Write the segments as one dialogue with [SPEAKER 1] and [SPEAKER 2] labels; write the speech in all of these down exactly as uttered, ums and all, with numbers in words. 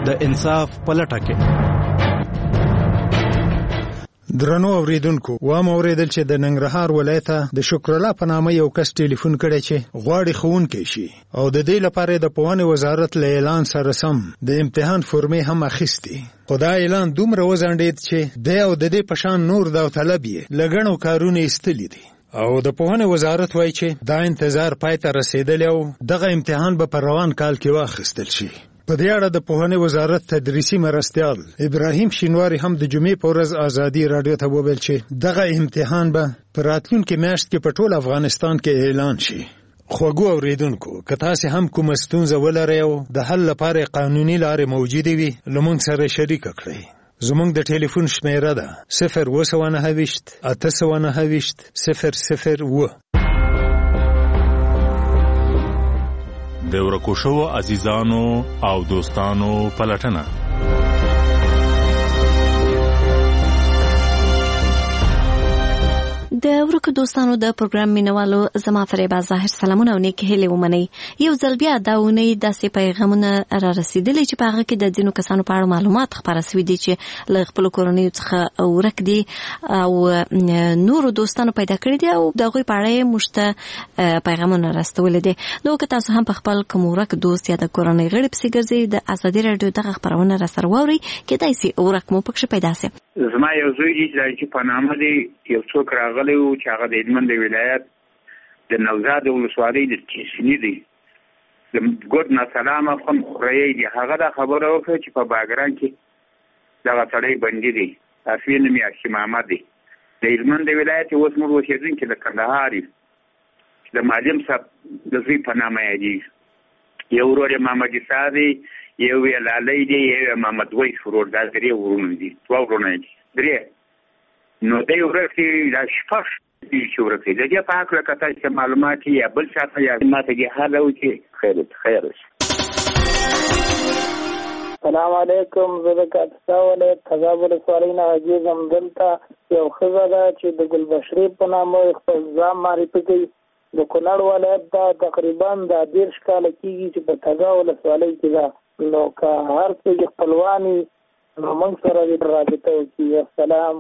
[SPEAKER 1] د انصاف په لټه کې.
[SPEAKER 2] درنو اوریدونکو، وام اوریدل چې د ننګرهار ولایت د شکر الله په نامه یو کس ټلیفون کړی چې غواړي ښوونکی شي او د دې لپاره د پوهنې وزارت له اعلان سره سم د امتحان فورمې هم اخیستي. خو دا اعلان دومره وځنډېد چې دی او د دې په شان نور داوطلب یې له ګڼو کارونه ایستلي دي او د پوهنې وزارت وایي چې دا انتظار پای ته رسېدلی او دغه امتحان به په روان کال کې واخیستل شي. په دې اړه د پوهنې وزارت تدریسي مرستیال ابراهیم شینواری هم د جمعې په ورځ ازادي راډیو ته وویل چې دغه امتحان به په راتلونکې میاشت کې په ټول افغانستان کې اعلان شي. خوږو اوریدونکو، که تاسې هم کومه ستونزه ولرئ او د حل لپاره قانوني لارې موجودې وي، له موږ سره شریکه کړئ. زموږ د ټلیفون شمیره ده صفر اوه سوه نهه ویشت اته سوه نهه ویشت صفر صفر اوه.
[SPEAKER 3] د ورکو شوو عزیزانو او دوستانو پلټنه.
[SPEAKER 4] د ورکو دوستانو د پروګرام مینوالو زما فریبا ظاهر سلامونه او نیک هیلې ومنئ. یو ځل بیا دا اونۍ داسې پیغامونه را رسېدلي چې په هغه کې د ځینو کسانو په اړه معلومات خپاره سوي دي چې له خپلو کورنیو څخه ورک دي او نورو دوستانو پیدا کړي دي او د هغوی په اړه یې موږ ته پیغامونه راستولي دي. نو که تاسو هم په خپل کوم ورک دوست یا د کورنۍ غړي پسې ګرځئ، د ازادي راډیو دغه خپرونه راسره واورئ، کیدای سي ورک مو پکښې پیدا سي.
[SPEAKER 5] زما یو زوی دی چې په نامه دی یو څوک راغلی و چې هغه د هلمند ولایت د نوزاد ولسوالۍ د چیسني دی، د ګوډ ناسلامه خون خورهی دی. هغه دا خبره وکړه چې په باګران کې دغه سړی بندي دی، اصلي نوم یې هاشم احمد دی، د هلمند ولایت اوس موږ اوسېدونکي د کندهار چې د معلم صاحب د زوی په نامه یادېږي. یو ورور یې محمد عیسی دی، یو یې لالی دی، یو یې محمد ویس ورور. دا درې ورونه دي، دوه ورونه دي، درې. نو دی ورک دی، دا شپږ دي چې ورک دی. د دې په هکله که تاسو معلومات یا بل چاته یا ماته دې حاله وکړي، خیر خیر وشي.
[SPEAKER 6] السلام علیکم. زه د کاپیسا ولایت تګاب ولسوالۍ نه عزیز یم. دلته یو ښځه ده چې د ګلبشرې په نامه خپل ځان معرفي کوي. د کونړ ولایت دا تقریبا د دېرش کاله کېږي چې په تګاب ولسوالۍ کې ده. نو که هر څه خپلواني نو موږ سره دې رابطه وکړي. السلام.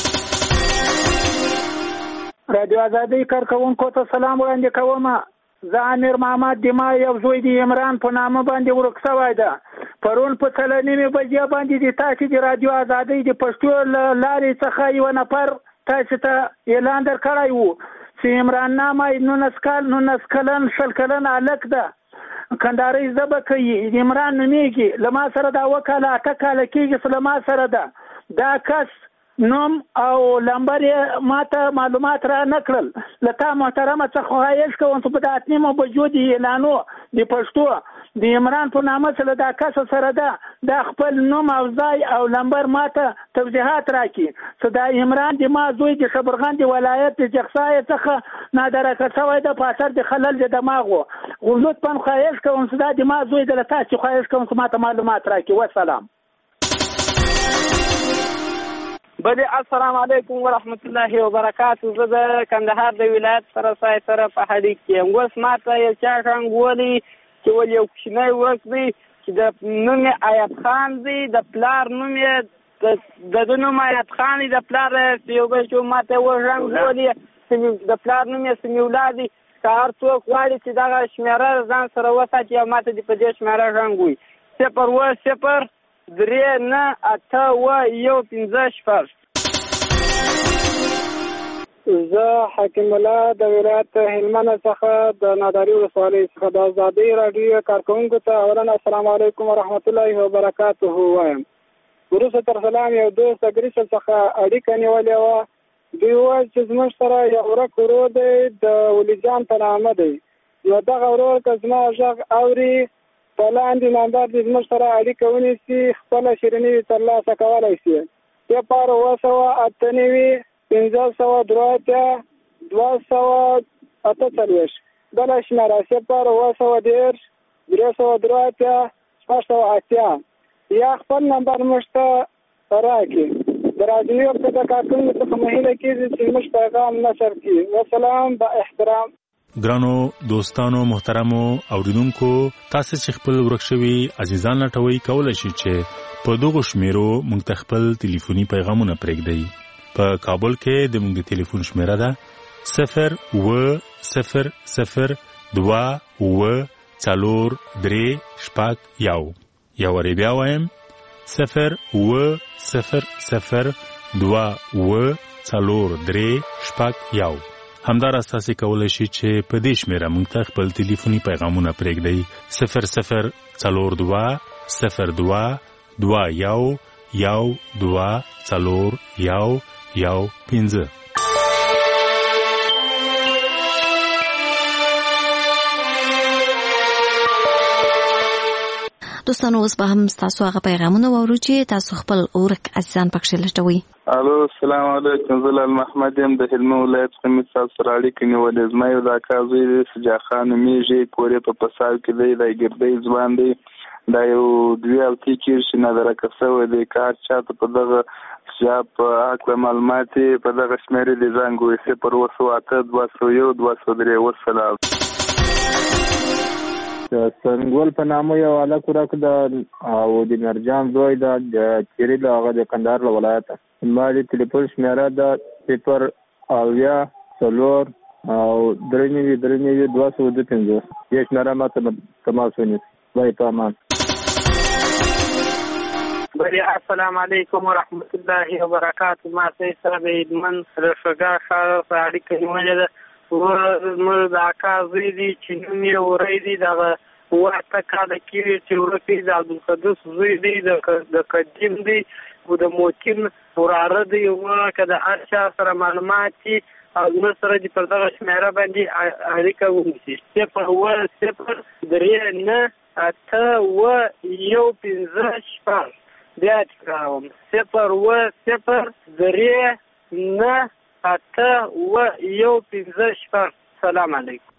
[SPEAKER 6] رادیو ازادۍ کارکوونکو ته سلام وړاندې کوم. زه امیر محمد دما یو زوی د عمران په نامه باندې ورک شوی ده. پرون په څلور نیمې بجې باندې د تاسې د رادیو ازادۍ د پښتو لارې څخه یو نفر تاسې ته اعلان درکړی و چې عمران نامه نولس کال نولس کلن شل کلن هلک ده، کندهارۍ ژبه کوي، عمران نومیږي، له ما سره دا اوه کاله اته کاله کېږي چې له ما سره ده. دا کس نوم او لمبر یې ماته معلومات را نه کړل. له تا محترمه څخه خواهش کوم چې په دا اته نیمو بجو د اعلانو د پښتو د عمران په نامه چې له دا کس سره ده، دا خپل نوم او ځای او لمبر ماته توضیحات راکړي چې دا عمران د ما زوی د خبرغان د ولایت د جغسای څخه نادرکه شوی ده په اثر د خلل د دماغ و. لطفا خواهش کوم چې دا د ما زوی د له تاسې خواهش کوم چې ماته معلومات راکړي. والسلام.
[SPEAKER 7] بله السلام علیکم ورحمت الله وبرکاتو. زه د کندهار د ولایت سره سای سره په اړیکه کې یم. اوس ماته یو چا څنګه چې ول یو کوچنی ورک دی چې د نوم یې ایاب خان دی، د پلار نوم یې د د نوم ایاب خان دی، د پلار یو بل چې ماته وژنګ د پلار نوم یې سمیع الله دی. که هر څوک غواړي چې دغه شمېره ځان سره وساتي او ماته دې په دې شمېره ژوند وي. صفر اوه صفر درې نه اته اوه یو پنځه شپږ.
[SPEAKER 6] زه حکیم الله د ولایت هلمند څخه د ناداري ولسوالۍ څخه د ازادۍ راډیو کارکوونکو ته اولا السلام علیکم ورحمت الله وبرکاته وایم. وروسته تر سلام یو دوست اګریسل څخه اړیکه نیولې وه. دوی وویل چې زموږ سره یو ورک ورور دی د ولیجان په نامه دی. نو دغه ورور که زما غږ اوري په لاندې نمبر دې زموږ سره اړیکه ونیسي، خپله شیریني ترلاسه کولی شي. صفر اوه سوه اته نوي پنځه سوه درې اتیا دوه سوه اته څلوېښت. بله شمېره صفر اوه سوه دېرش درې سوه درې اتیا شپږ سوه اتیا. یا خپل نمبر موږ ته راکړي. د راډیو په د کارکوونکو څخه مهیله کېږي چې موږ پیغام نشر کړي. والسلام با احترام.
[SPEAKER 3] ګرانو دوستانو محترمو اوریدونکو تاسو چې خپل ورک شوي عزیزان لټوي کولای شئ چې په دغه شمیرو موږ ته خپل ټلیفوني پیغامونه پرېږدئ. په کابل کې د موږ د ټلیفون شمیره ده صفر و صفر صفر دوه و څلور درې شپږ یو. یو وری بیا وایم صفر و صفر صفر دوه و څلور درې شپږ یو. همدارس تاسو کولای شئ چې په دې شمیره موږ ته خپل ټلیفوني پیغامونه پرېږدئ صفر صفر څلور دوه صفر دوه دوه یو یو دوه څلور یو یو پنځه.
[SPEAKER 4] دوستانو اوس به هم تاسو هغه پیغامونه واورو چې تاسو خپل اورک عزیزان پکښې لټوي.
[SPEAKER 8] الو السلام علیکم، زه لال محمد یم د هلمند ولایت څخه مې تاسو سره اړیکې نیولې. زما یو د اکا زوی دی سجا خان نومیږي، کور یې په پساو کې دی، دا ګردی ځوان دی، دا یو دوی التي کېږي نه درکه سوی دی. کار چاته په دغه شاب په هکله معلومات په دغه شمېرې د زنګ وایي صفر اوه سوه اته دوه سوه یو دوه سوه درې. وسلام.
[SPEAKER 9] سنگول په نامه یو هلک ورک ده او د مرجان زوی ده د چیرې له هغه د کندهار له ولایته. ما د تلیفون شمېره ده صفر اویا څلور او درې نوي درې نوي دوه سوه دوه پنځوس. دې شمېره ما ته تماس ونیسئ. وایي په امان.
[SPEAKER 7] بله السلام علیکم ورحمت الله وبرکاتو. ما سره د هلمند رشګا ښار سره اړیکه نیولې ده. زموږ د اکا زوی دی چې نوم یې وری دی، دغه اوه اته کاله کېږي چې ورک دی. د عبدالقدوس زوی دی، د قدیم دی او د موتین وراره دی. که د هر چا سره معلومات دي او زموږ سره دې پر دغه شمېره باندې اړیکه ونیسي صفر اوه صفر درې نه اته اوه یو پنځه شپږ. بیا تکراروم صفر اوه صفر درې نه اته اوه یو پنځه شپږ. سلام علیکم.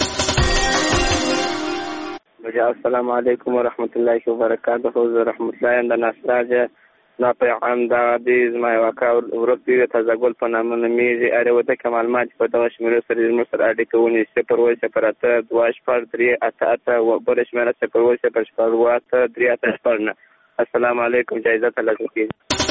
[SPEAKER 10] السلام علیکم ورحمت الله وبرکاته. زه رحمت الله یم د ناسراجه. زما پیغام دغه دی، زما یو اکا ورک دی، د تازهګل په نامه نومیږي. هر یو ته که معلومات په دغه شمېرو سره زموږ سره اړیکه ونیسي صفر اوه صفر اته دوه شپږ درې اته اته اوه بله شمېره صفر اوه صفر شپږ اوه اته درې اته شپږ نه. السلام علیکم. جایزه ترلاسه کېږي.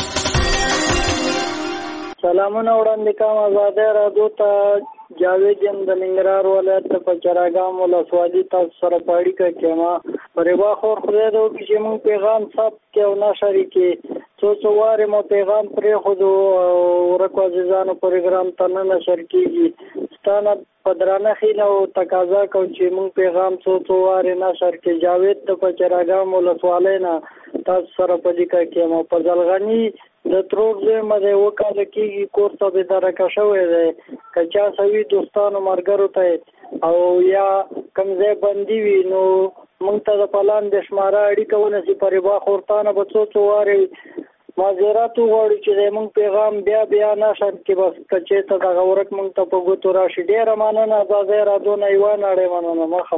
[SPEAKER 11] سلامونه وړاندې کوم آزادۍ راډیو ته. جاوید یم د ننګرهار ولایت د پچراګام ولسوالي تاسو سره په اړیکه کې یم. پرېبا خور خدای دې وکړي چې موږ پیغام ثبت کړو او نشر کړي. څو څو وارې مو پیغام پرېښودو او ورکو عزیزانو پروګرام ته نه نشر کېږي. ستا نه په درانه خیله او تقاضا کوم چې موږ پیغام څو څو وارې نشر کړي. جاوید د پچراګام ولسوالۍ نه تاسو سره په اړیکه کې یم. په ځلغني د ترور زوی مې دی، اوه کاله کېږي، کور ته بېدرکه شوی دی. که چا سوي دوستانو ملګرو ته او یا کوم ځای بندي وي نو موږ ته د پلان د شماره اړیکه ونیسي. پرېبا خورتانه به څو څو وارې معذرت وغواړو چې زموږ پیغام بیا بیا نشر کړي. بس که چېرته دغه ورک موږ ته په ګوتو راشي. ډېره مننه. ازادۍ راډیو نه یوه نړۍ مننه. مخم.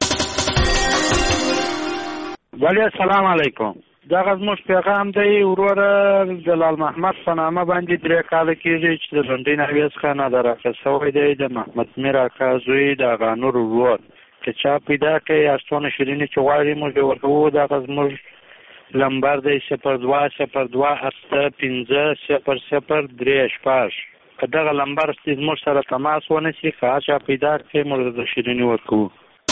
[SPEAKER 12] بله السلام علیکم. دغه زموږ پیغام دی وروره د لال محمد په نامه باندې درې کاله کېږي چې د لنډۍ ناحیې څخه نادراخه شوی دی. د محمد میر اکا زوی د اغا نور ورور. که چا پیدا کړي استونه شیریني چې غواړي موږ یې ورکوو. دغه زموږ لمبر دی صفر دوه صفر دوه اته پنځه صفر صفر درې شپږ. که دغه لمبر زموږ سره تماس ونیسي، که هر چا پیدا کړي موږ د شیریني ورکوو.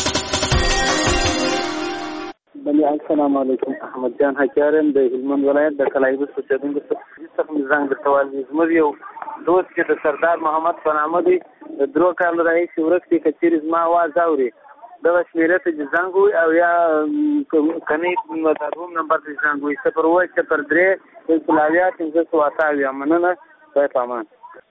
[SPEAKER 9] بله السلام علیکم. احمد جان حکیار یم د هلمند ولایت د کلایبس اوسېدونکی څخه مې زنګ درته والی. زموږ یو دوست چې د سردار محمد په نامه دی، د درو کالو راهیسې ورک دی. که چېرې زما اواز اوري دغه شمېرې ته چې زنګ ووایي او یا کنۍ د روم نمبر ته زنګ ووایي صفر اوه صفر درې یو سل اویا پنځه سوه اته اویا. مننه. خدای په امان.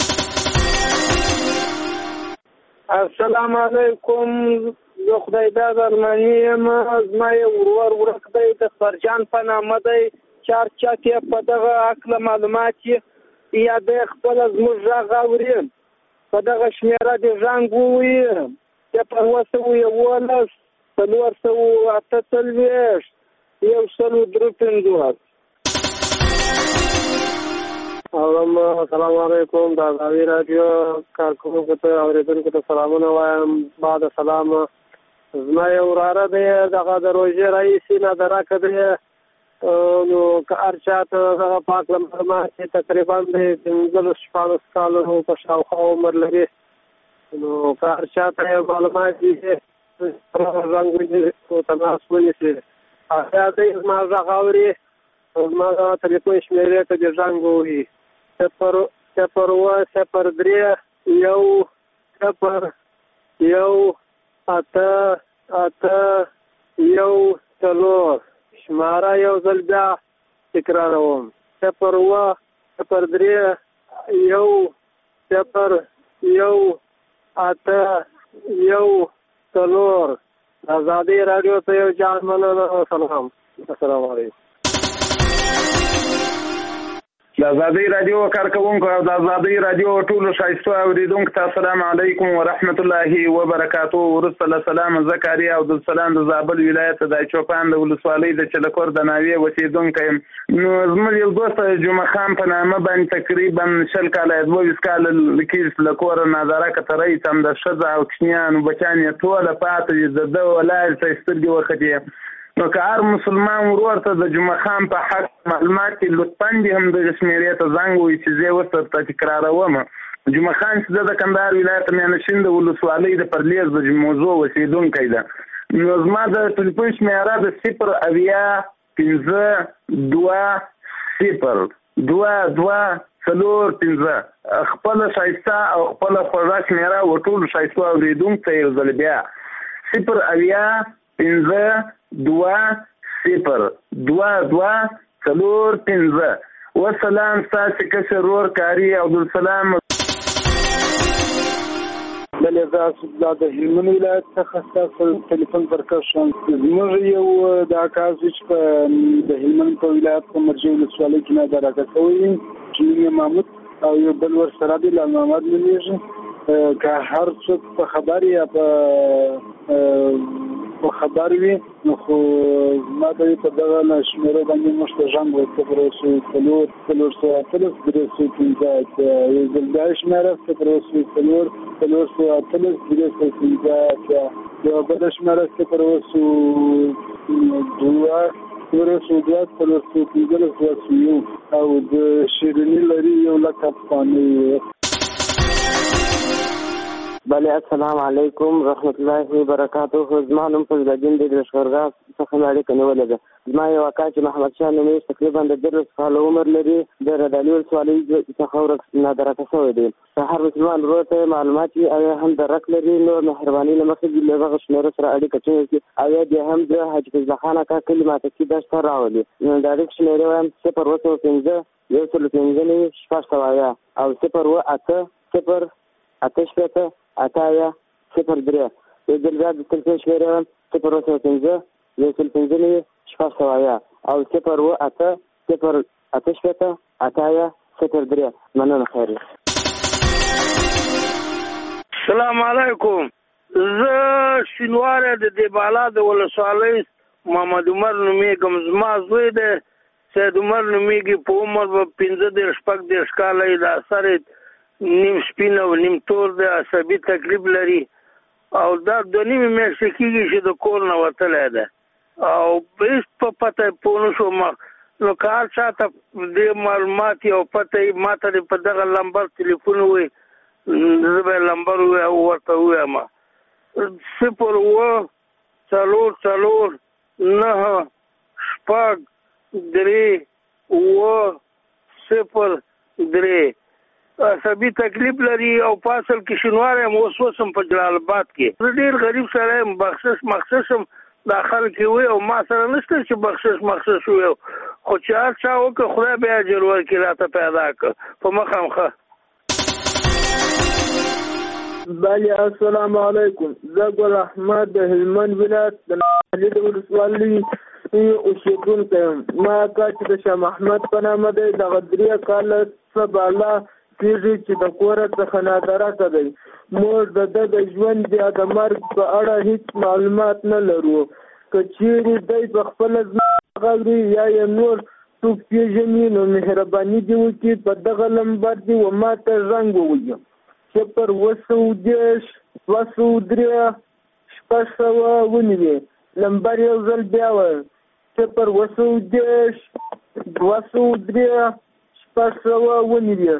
[SPEAKER 7] السلام علیکم. زه خدای داد ارماني یم. زما یو ورور ورک دی، د خبرجان په نامه دی. چار چاک یې په دغه هکله معلومات یې یا دی خپله زموږ غږ اوري. په دغه شمېره دې زنګ ووایي صفر اوه سوه یولس څلور سوه اته څلوېښت یو سل درې پنځوس.
[SPEAKER 9] اورم السلام علیکم د ازادي رادیو کارکونکو ته اوریدونکو ته سلامونه وایم. بعد سلام زما یو وراره دی دغه د روژې رئیس نه دراکه دی نو که هر چا ته دغه پاک لمرما چې تقریبا د پنځلس شپاړس کالو په شاوخوا عمر لري نو که هر چا ته یو معلومات دي چې رنګ ونیسي تماس ونیسي هغه دی زما غږ اوري زما د تلیفون شمېرې ته دې زنګ ووهي صفر صفر اووه صفر درې یو صفر یو اته اته یو څلور شماره یو ځل بیا تکراروم صفر اووه صفر درې یو صفر یو اته یو څلور ازادي رادیو ته یو جان مننه. سلام السلام علیکم.
[SPEAKER 8] د ازادي رادیو کارکونکو او د ازادي رادیو ټولو ښایستو اوریدونکو ته السلام علیکم ورحمت الله وبرکاتو. وروسته له سلام زکریا او د سلام د زابل ولایت د چوپان د ولسوالۍ د چلکور د ناوې اوسېدونکی یم. نو زموږ یو دوست جمعه خان په نامه باندې تقریبا شل کاله دوه ویشت کاله لکې له کوره نادرکه ترۍ هم د ښځه او کوچنیانو بچیان یې ټوله پاتې دي د ده ولاړ ته یې سترګې وختې. نو که هر مسلمان ورور ته د جمعه خان په حق معلومات کې لطفا دې هم دغه شمېرې ته زنګ ووایي چې زه یې اوس درته تکراروم. جمعه خان چې زه د کندهار ولایت میانشین د ولسوالۍ د پرلیز د موضوع اوسېدونکی ده. نو زما د ټلیفون شمېره د صفر اویا پنځه دوه صفر دوه دوه څلور پنځه خپله ښایسته او خپله خوږه شمېره و ټولو ښایستو اورېدونکو ته یو ځل بیا صفر اویا پنځه دوه صفر دوه دوه څلور پنځه. وسلام ستاسې کشر ورور کاري عبدالسلام.
[SPEAKER 11] بلې زه د هلمند ولایت څخه ستاسو تلیفون پر کار شوم. زموږ یو دا کار چې په د هلمند په ولایت په مرجع ولسوالۍ کې نه دا راکړی شوی چې نوم یې محمود او یو بل ورسره دی لال محمد نومېږي. که هر څوک په خبر یا په په خبر وي نو خو ما ته په دغه شمېرو باندې موږ ته زنګ وکړو صفر اووه څلور څلور سوه اتلس درې سوه پنځه یو ځل بیا شمېره صفر اووه څلور څلور سوه اتلس درې سوه پنځه یوه بله شمېره صفر اووه دوه څلور سوه دوه څلور سوه پنځلس دوه سوه یو او د شیریني لري یو لک افغانۍ.
[SPEAKER 10] بله السلام علیکم رحمت الله وبرکاته. زما نوم فضل الدین دی د لښکرګاه څخه مې اړیکه نیولې ده. زما یو اکا چې محمد شاه نومېږي تقریبا د دېرلس کاله عمر لري د ردالي ولسوالۍ څخه ورک نادرکه شوی دی. که هر مسلمان ورور ته معلومات وي او یا هم درک لري نو مهرباني له مخې دې له دغه شمېرو سره اړیکه ټینګه کړي او یا دې هم د حاجي فضله خان اکا کلي ماتکي دشت ته راولي. نو د اړیکې شمېرې وایم صفر اووه سوه پنځه یو سلو پنځه نوي شپږ سوه اویا او صفر اووه اته صفر اته شپېته اتایا صفر درې. یو ځل بیا د تلیفون شمېرې وایم صفر اووه سوه پنځه یو سل پنځه نوي شپږ سوه اویا او صفر اووه اته صفر اته شپېته اتایا صفر درې. مننه خیر.
[SPEAKER 12] السلام علیکم. زه شینواری د دیبالا د ولسوالۍ محمد عمر نومېږم. زما زوی دی سید عمر نومېږي. په عمر به پنځه دېرش شپږ دېرش کاله یې د سر نیم سپین او نیم تور دی. عصبي تکلیف لري او دا دوه نیمې میاشتې کېږي چې د کور نه وتلی دی او هېڅ په پته یې پوه نه شوم. نو که هر چا ته دې معلومات او پته یې ما ته دې په دغه لمبر تلیفون ووایي زه به یې لمبر ورته ووایم صفر اووه څلور څلور نهه شپږ درې اووه صفر درې. عصبي تکلیف لري او په اصل کې شینواری یم. اوس اوس هم په جلال آباد کې. زه ډېر غریب سړی یم. بخشش مخصص هم دا خلک یې وایي او ما سره نشته چې بخشش مخصص ووایو خو چې هر چا وکړه خدای بیا اجر ورکړي راته پیدا کړه په مخه مخه.
[SPEAKER 11] بله السلام علیکم. زه ګل احمد د هلمند ولایت د ناهلي د ولسوالۍ اوسېدونکی یم. ما اکا چې د شاه محمد په نامه دی دغه درې کاله څه بالا کېږي چې د کوره څخه نادرکه دی. موږ د ده د ژوند یا د مرګ په اړه هېڅ معلومات نه لرو. که چیرې دی په خپله ځمکه غږ یا یې نور څوک پیژني نو مهرباني دې وکړي په دغه نمبر دې و ما ته زنګ ووهي صفر اوه سوه دېرش دوه سوه درې شپږ سوه ونیوي. نمبر یو ځل بیا وایم صفر اوه سوه دېرش دوه سوه درې شپږ سوه ونیوي.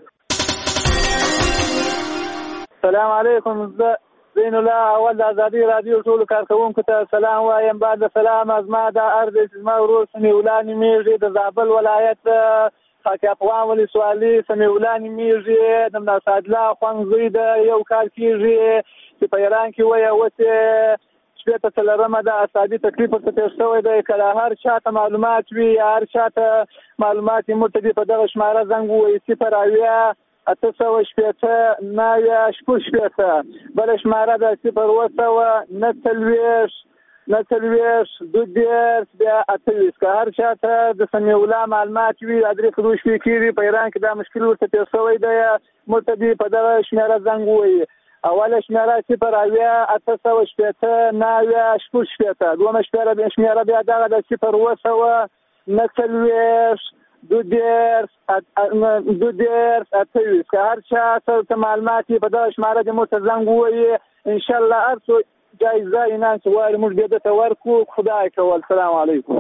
[SPEAKER 6] السلام علیکم. زه زین الله اول د ازادي رادیو ټولو کارکوونکو ته سلام وایم. بعد سلام زما د ارض چې زما ورور سمیع الله نومیږي د زابل ولایت خاک افغان ولسوالي سمیع الله نومیږي د ناسادله خوانزوی د یو کال کېږي چې په ایران کې وایي اوسې شپېته څلرمه د اعصابي تکلیف ورته تېر شوی دی. که هر چا ته معلومات وي یا هر چا ته معلومات یې موږ ته دې په دغه شماره زنګ ووایي صفر اویا اته سوه شپېته نهه شپږ شپېته. بله شماره ده صفر اوه سوه نهه څلوېښت نهه څلوېښت دوه دېرش بیا اته ویشت. که هر چا ته د سمیع الله معلومات وي دا درې څلور شپې کېږي په ایران کې دا مشکل ورته تېر شوی دی موږ ته دې په دغه شماره زنګ ووایي. اوله شماره صفر اویا اته سوه شپېته نهه شپږ شپېته. دویمه شماره بیا دغه ده صفر اوه سوه نهه څلوېښت دو دېرش دو دېرش اته ویشت. که هر چا ته معلومات یې په دغه شماره دې موږ ته زنګ ووایي انشاءالله هر څو جایزه انعام چې غواړي موږ بیا درته ورکړو. خدای کول. السلام علیکم.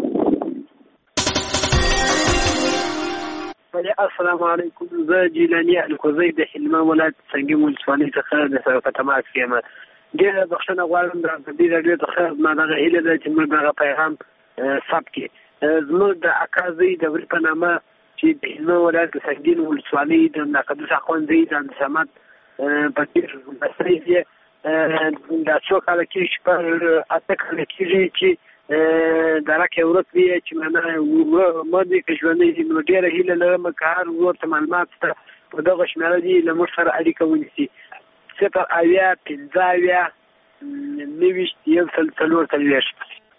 [SPEAKER 13] السلام علیکم. زه جیلاني الکوزی د هلمند ولایت سنګیم ولسوالۍ څخه د په تماس کې یم. ډېره بخښنه غواړم د ازادي راډیو څخه زما دغه هیله ده چې موږ دغه پیغام ثبت کړي. زموږ د اکا زوی د وري په نامه چې د هلمند ولایت د سنګین ولسوالۍ د ناقدس اخوندزی د عبدالصمد په تېر بصري یې دا څو کاله کېږي شپږ اته کاله کېږي چې درک یې ورک دی چې معنا مادي که ژوندی دي نو ډېره هیله لرم که هر ورور ته معلومات شته په دغه شمېره دي له موږ سره اړیکه ونیسي. صفر اویا پنځه اویا نهویشت یو سل څلور څلوېښت.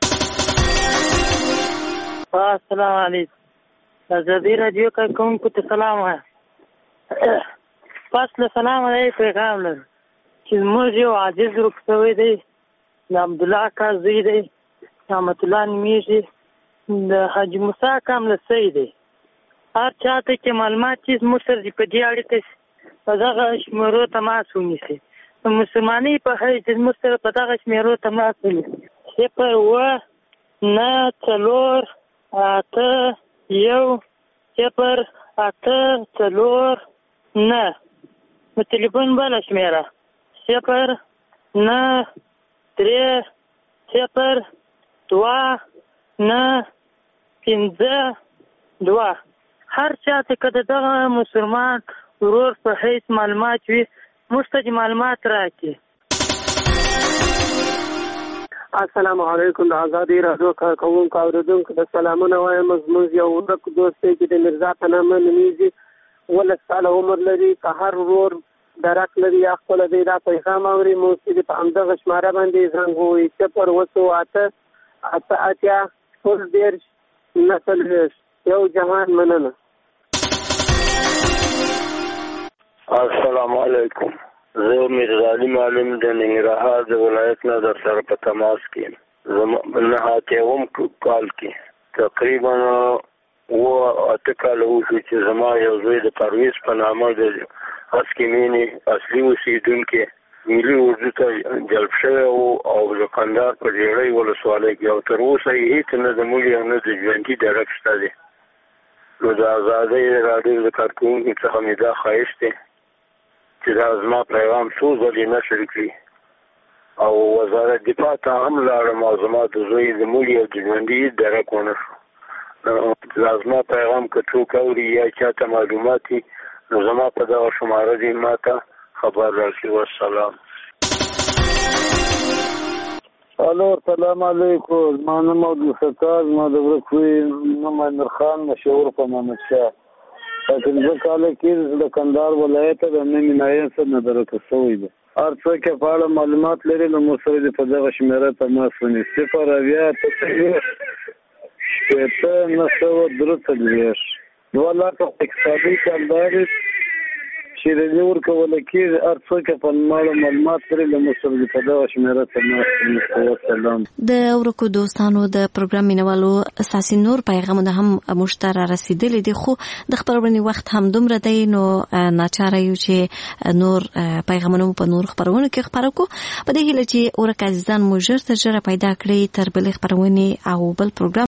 [SPEAKER 14] السلام علیکم. ازادي راډیو کارکوونکو ته سلام وایم. پس له سلام علیکم پیغام لرم چې زموږ یو عاجز ورک شوی دی د عبدالله اکا زوی دی رحمت الله نومیږي د حاجي موسی اکا ملسی دی. هر چا ته چې معلومات چې زموږ سره دي په دې اړیکه په دغه شمېرو تماس ونیسي. د مسلمانۍ په حیث چې زموږ سره په دغه شمېرو تماس ونیسي. صفر اوه نهه څلور اته یو صفر اته څلور نهه. د تلیفون بله شمېره صفر نهه درې صفر دوه نهه پنځه دوه. هر چا ته که د دغه مسلمان ورور په حیث معلومات وي موږ ته د معلومات راکړي.
[SPEAKER 15] السلام علیکم. د ازادي راډیو کارکوونکو اورېدونکو ته سلامونه وایم. زموږ یو ورک دوست دی چې د میرزا په نامه نومیږي اوولس کاله عمر لري. که هر ورور درک لري یا خپله دی دا پیغام اوري موږ چې په همدغه شماره باندې زنګ ووایي صفر اوه سوه اته اته اتیا شپږ دېرش نهه څلوېښت. یو جهان مننه.
[SPEAKER 16] السلام علیکم. زه میرزا علي معلم د ننګرهار د ولایت نه در سره په تماس کې یم. نهه اتیاوم کال کې تقریبا اووه اته کاله وشو چې زما یو زوی د پرویز په نامه د هسکې مینې اصلي اوسېدونکی ملي اردو ته جلب شوی و او د کندهار په ډېرۍ ولسوالۍ کې او تر اوسه یې هېڅ نه د مړي او نه د ژوندي درک شته دی. نو د ازادۍ راډیو د کارکوونکو څخه مې دا خواهش دی چې دا زما پیغام څو ځلې نشر کړي او وزارت دفاع ته هم لاړم او زما د زوی د مړي او د ژوندي درک ونه شو. دا زما پیغام که څوک اوري یا چاته معلومات وي نو زما په دغه شماره دې ما ته خبر راکړي. والسلام.
[SPEAKER 17] الو السلام علیکم. زما نوم عبدالستار. زما د ورک وي نوم امیرخان مشهور په محمد شاه. پنځه کاله کېږي د کندهار ولایت د امني منایع سره نه درکه شوی دی. هر څوک یې په اړه معلومات لري نو موږ سره دې په دغه شمېره تماس ونیسي. صفر اویا اته څلوېښت شپېته نهه سوه درې څلوېښت. دوه لاکه اقتصادي کلدارې چې د دې ورکول کېږي هر څوک په ماړه معلومات لري له مصر په دغه شمیره ته وسلام.
[SPEAKER 4] د ورکو دوستانو د پروګرام مینوالو اساسي نور پیغامونه هم مشترک رسیدلي دي خو د خبرونې وخت هم دومره دی نو ناچاره یو چې نور پیغامونه په نور خبرونه کې خبرو کو په دې هیله چې ورکه عزیزان مو ژر تر ژره پیدا کړئ تر بل خبرونه او بل پروګرام